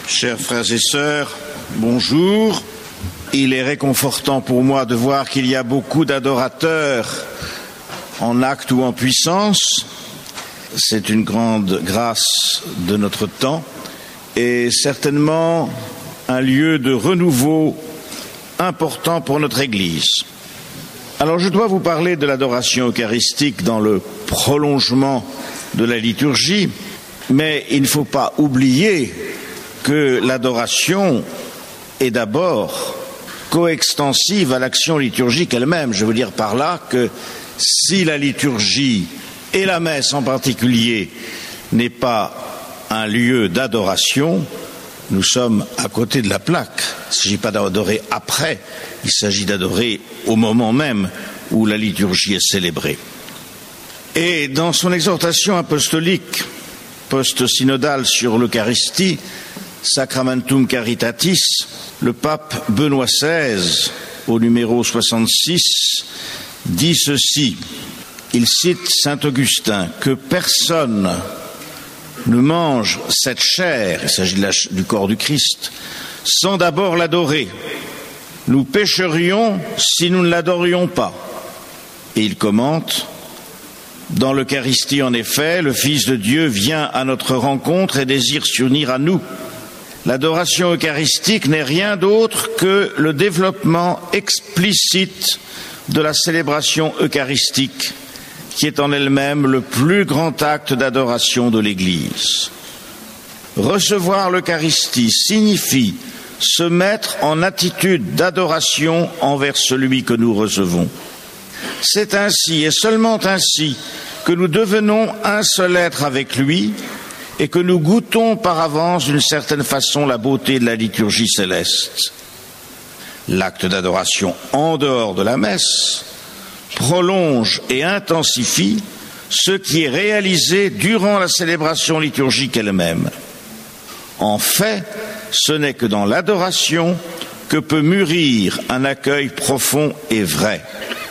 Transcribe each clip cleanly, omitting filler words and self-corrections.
Chers frères et sœurs, bonjour. Il est réconfortant pour moi de voir qu'il y a beaucoup d'adorateurs en acte ou en puissance. C'est une grande grâce de notre temps et certainement un lieu de renouveau important pour notre Église. Alors je dois vous parler de l'adoration eucharistique dans le prolongement de la liturgie, mais il ne faut pas oublier que l'adoration est d'abord coextensive à l'action liturgique elle-même. Je veux dire par là que si la liturgie, et la messe en particulier, n'est pas un lieu d'adoration, nous sommes à côté de la plaque. Il ne s'agit pas d'adorer après, il s'agit d'adorer au moment même où la liturgie est célébrée. Et dans son exhortation apostolique post-synodale sur l'Eucharistie, Sacramentum Caritatis, le pape Benoît XVI, au numéro 66, dit ceci. Il cite saint Augustin, que personne ne mange cette chair, il s'agit du corps du Christ, sans d'abord l'adorer. Nous pécherions si nous ne l'adorions pas. Et il commente, dans l'Eucharistie en effet, le Fils de Dieu vient à notre rencontre et désire s'unir à nous. L'adoration eucharistique n'est rien d'autre que le développement explicite de la célébration eucharistique, qui est en elle-même le plus grand acte d'adoration de l'Église. Recevoir l'Eucharistie signifie se mettre en attitude d'adoration envers celui que nous recevons. C'est ainsi et seulement ainsi que nous devenons un seul être avec lui et que nous goûtons par avance d'une certaine façon la beauté de la liturgie céleste. L'acte d'adoration en dehors de la messe prolonge et intensifie ce qui est réalisé durant la célébration liturgique elle-même. En fait, ce n'est que dans l'adoration que peut mûrir un accueil profond et vrai.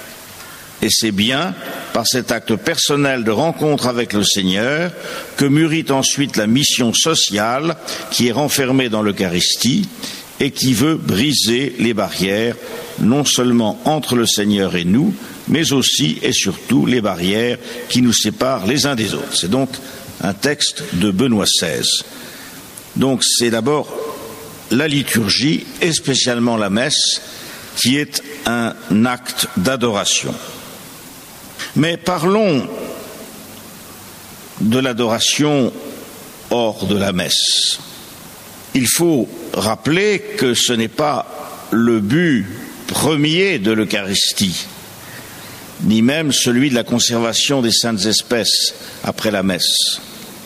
Et c'est bien par cet acte personnel de rencontre avec le Seigneur que mûrit ensuite la mission sociale qui est renfermée dans l'Eucharistie et qui veut briser les barrières non seulement entre le Seigneur et nous, mais aussi et surtout les barrières qui nous séparent les uns des autres. C'est donc un texte de Benoît XVI. Donc c'est d'abord la liturgie et spécialement la messe qui est un acte d'adoration. Mais parlons de l'adoration hors de la messe. Il faut rappeler que ce n'est pas le but premier de l'Eucharistie, ni même celui de la conservation des saintes espèces après la messe.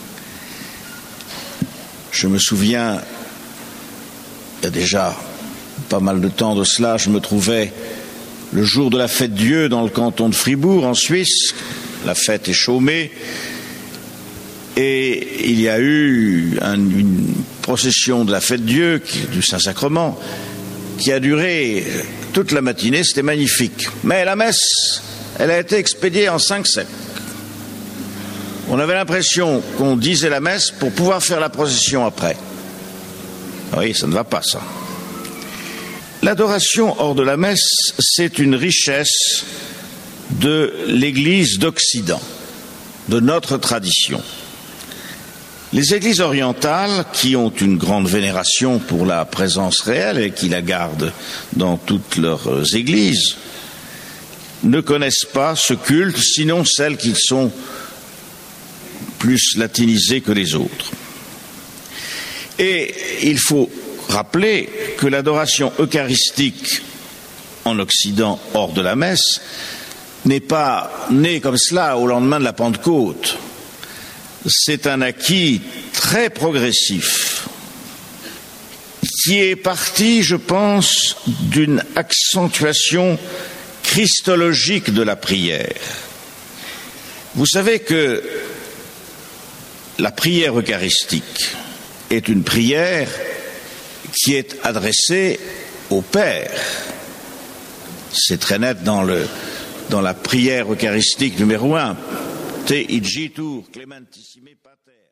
Je me souviens, il y a déjà pas mal de temps de cela, je me trouvais le jour de la fête Dieu dans le canton de Fribourg, en Suisse. La fête est chômée. Et il y a eu une procession de la fête Dieu, du Saint-Sacrement, qui a duré toute la matinée. C'était magnifique. Mais la messe, elle a été expédiée en 5/7. On avait l'impression qu'on disait la messe pour pouvoir faire la procession après. Oui, ça ne va pas, ça. L'adoration hors de la messe, c'est une richesse de l'Église d'Occident, de notre tradition. Les églises orientales, qui ont une grande vénération pour la présence réelle et qui la gardent dans toutes leurs églises, ne connaissent pas ce culte, sinon celles qui sont plus latinisées que les autres. Et il faut rappeler que l'adoration eucharistique en Occident, hors de la messe, n'est pas née comme cela au lendemain de la Pentecôte. C'est un acquis très progressif qui est parti, je pense, d'une accentuation christologique de la prière. Vous savez que la prière eucharistique est une prière qui est adressée au Père. C'est très net dans la prière eucharistique numéro 1. Te igitur clementissime pater.